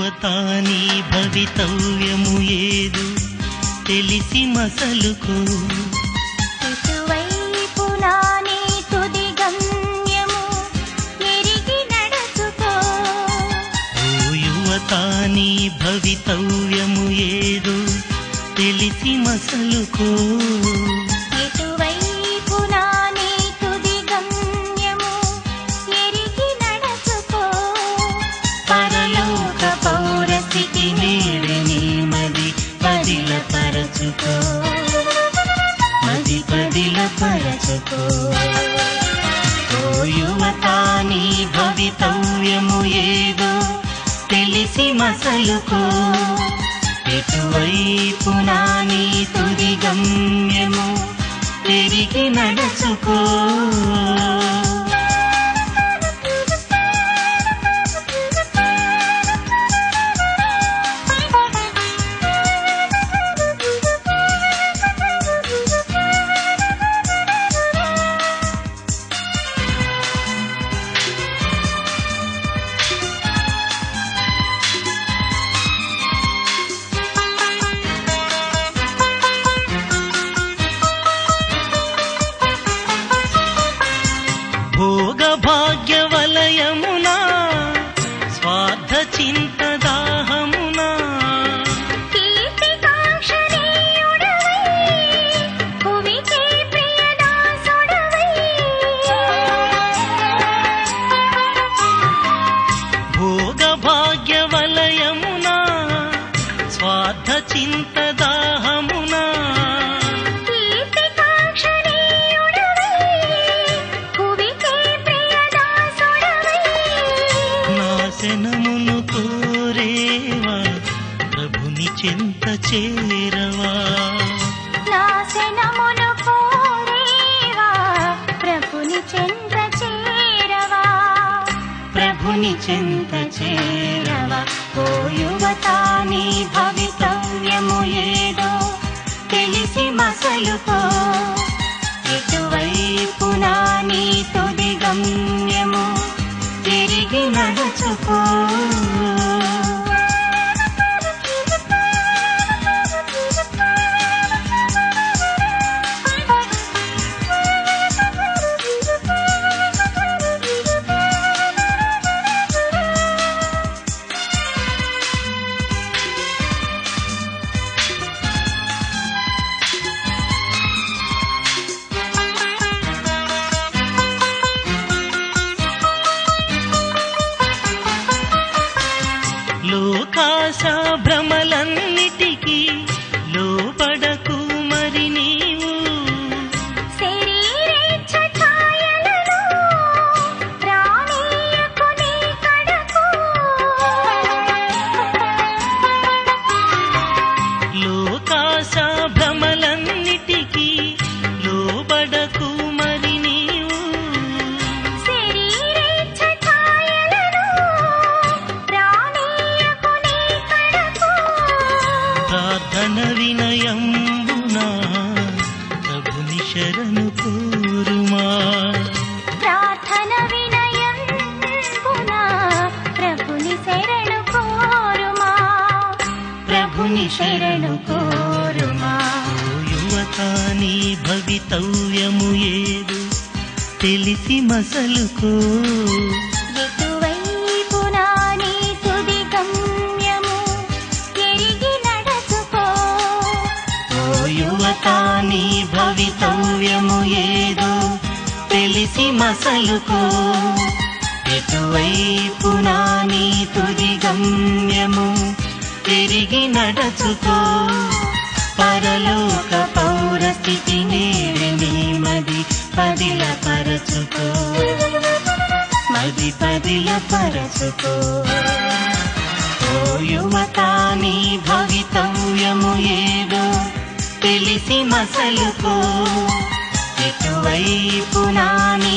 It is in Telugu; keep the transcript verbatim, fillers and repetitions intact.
యువత నీ భవితవ్యము ఏదు తెలిసి మసలుకో. ఎటువైపునా నీ తుది గమ్యము ఎరిగి నడుచుకో. ఓ యువత నీ భవితవ్యము ఏదు తెలిసి మసలుకో. ఎటువైపునా నీ తుది గమ్యము ఎరిగి నడుచుకో. పరలోక పౌరస్థితి నేడు నీ మది పదిలపరచుకో. మది పదిలపరచుకో. ఓ యువత నీ భవితవ్యము ఏదో తెలిసి మసలుకో. ఎటువైపునా నీ తుది గమ్యము తిరిగి నడుచుకో. భోగ భాగ్య వలయమునా స్వార్థ చింత దాహమునా భోగ భాగ్య వలయమునా స్వార్థ చింత దాహమునా నాశనమును కోరేవా ప్రభుని చెంత చేరవా. నాశనమును కోరేవా ప్రభుని చెంత చేరవా. ప్రభుని చెంత చేరవా. ఓ యువత నీ భవితవ్యము ఏదో తెలిసి మసలుకో. ఎటువైపునా నీ తుది గమ్యము తిరిగి నడుచుకో. లోకాశ భ్రమలన్నిటికీ లోబడకు మరి నీవు. శరీరేచ్ఛ ఛాయలను రానీయకు నీ కడకు. లోకాశ భ్రమలన్నిటికీ లోబడకు మరి నీవు. శరీరేచ్ఛ ఛాయలను రానీయకు నీ కడకు. ప్రార్థన వినయంబునా ప్రభుని శరణు కోరుమా. ప్రార్థన వినయంబునా ప్రభుని శరణు కోరుమా. ప్రభుని శరణు కోరుమా. ఓ యువత నీ భవితవ్యము ఏదు తెలిసి మసలుకో. ఎటువైపునా నీ తుది గమ్యము ఎరిగి నడుచుకో. ఓ యువత నీ భవితవ్యము ఏదో తెలిసి మసలుకో. ఎటువైపునా నీ తుది గమ్యము తిరిగి నడుచుకో. పరలోక పౌరస్థితి నేడు నీ మది పదిలపరచుకో. మది పదిలపరచుకో. ఓ యువత నీ భవితవ్యము ఏదో తెలిసి మసలుకో. ఎటువైపునా నీ